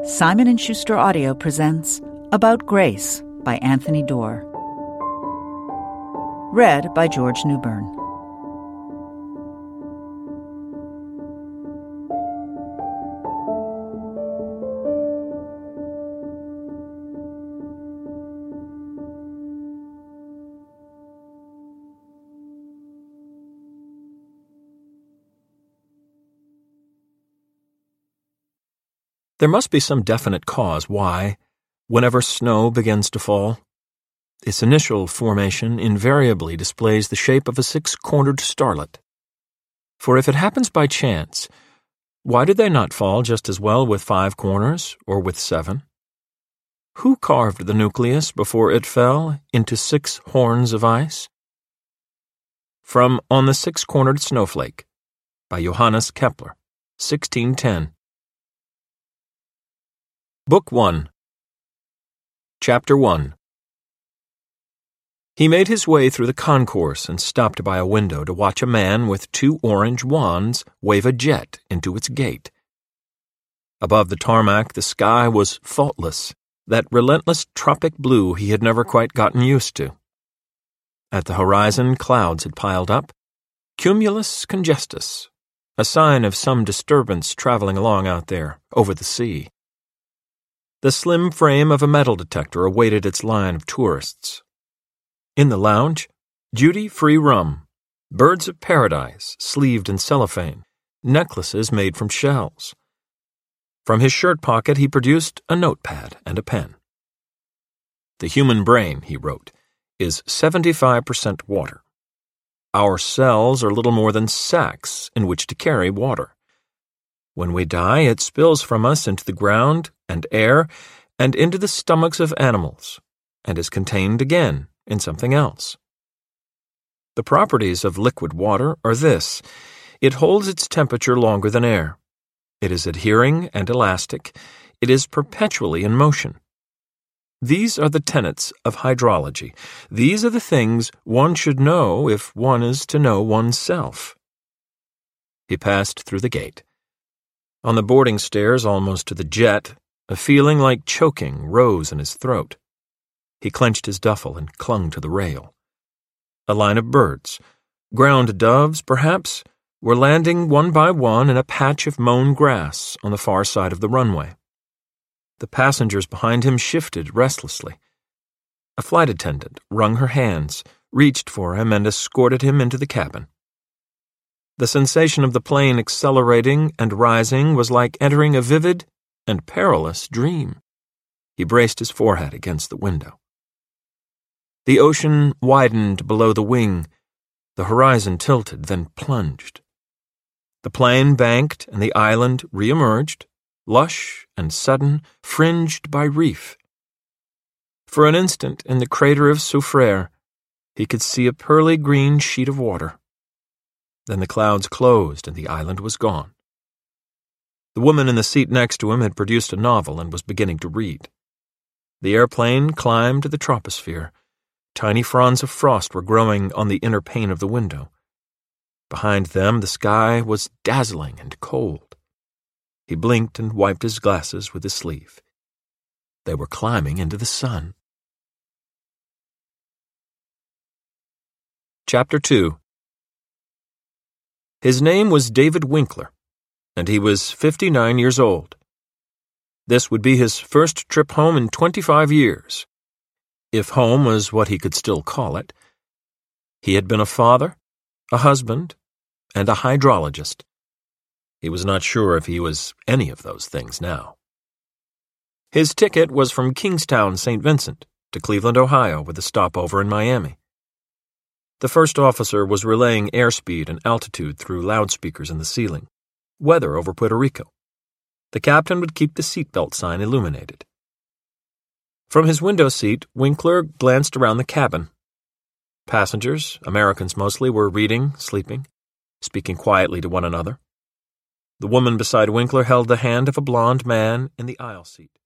Simon & Schuster Audio presents About Grace by Anthony Doerr. Read by George Newbern. There must be some definite cause why, whenever snow begins to fall, its initial formation invariably displays the shape of a six-cornered starlet. For if it happens by chance, why did they not fall just as well with 5 corners or with 7? Who carved the nucleus before it fell into 6 horns of ice? From On the Six-Cornered Snowflake by Johannes Kepler, 1610. Book 1. Chapter 1. He made his way through the concourse and stopped by a window to watch a man with 2 orange wands wave a jet into its gate. Above the tarmac, the sky was faultless, that relentless tropic blue he had never quite gotten used to. At the horizon, clouds had piled up, cumulus congestus, a sign of some disturbance traveling along out there, over the sea. The slim frame of a metal detector awaited its line of tourists. In the lounge, duty-free rum, birds of paradise sleeved in cellophane, necklaces made from shells. From his shirt pocket he produced a notepad and a pen. The human brain, he wrote, is 75% water. Our cells are little more than sacks in which to carry water. When we die, it spills from us into the ground and air and into the stomachs of animals, and is contained again in something else. The properties of liquid water are this: it holds its temperature longer than air. It is adhering and elastic. It is perpetually in motion. These are the tenets of hydrology. These are the things one should know if one is to know oneself. He passed through the gate. On the boarding stairs, almost to the jet, a feeling like choking rose in his throat. He clenched his duffel and clung to the rail. A line of birds, ground doves perhaps, were landing one by one in a patch of mown grass on the far side of the runway. The passengers behind him shifted restlessly. A flight attendant wrung her hands, reached for him, and escorted him into the cabin. The sensation of the plane accelerating and rising was like entering a vivid and perilous dream. He braced his forehead against the window. The ocean widened below the wing. The horizon tilted, then plunged. The plane banked and the island re-emerged, lush and sudden, fringed by reef. For an instant, in the crater of Soufriere, he could see a pearly green sheet of water. Then the clouds closed and the island was gone. The woman in the seat next to him had produced a novel and was beginning to read. The airplane climbed to the troposphere. Tiny fronds of frost were growing on the inner pane of the window. Behind them, the sky was dazzling and cold. He blinked and wiped his glasses with his sleeve. They were climbing into the sun. Chapter 2. His name was David Winkler, and he was 59 years old. This would be his first trip home in 25 years, if home was what he could still call it. He had been a father, a husband, and a hydrologist. He was not sure if he was any of those things now. His ticket was from Kingstown, St. Vincent, to Cleveland, Ohio, with a stopover in Miami. The first officer was relaying airspeed and altitude through loudspeakers in the ceiling, weather over Puerto Rico. The captain would keep the seatbelt sign illuminated. From his window seat, Winkler glanced around the cabin. Passengers, Americans mostly, were reading, sleeping, speaking quietly to one another. The woman beside Winkler held the hand of a blond man in the aisle seat.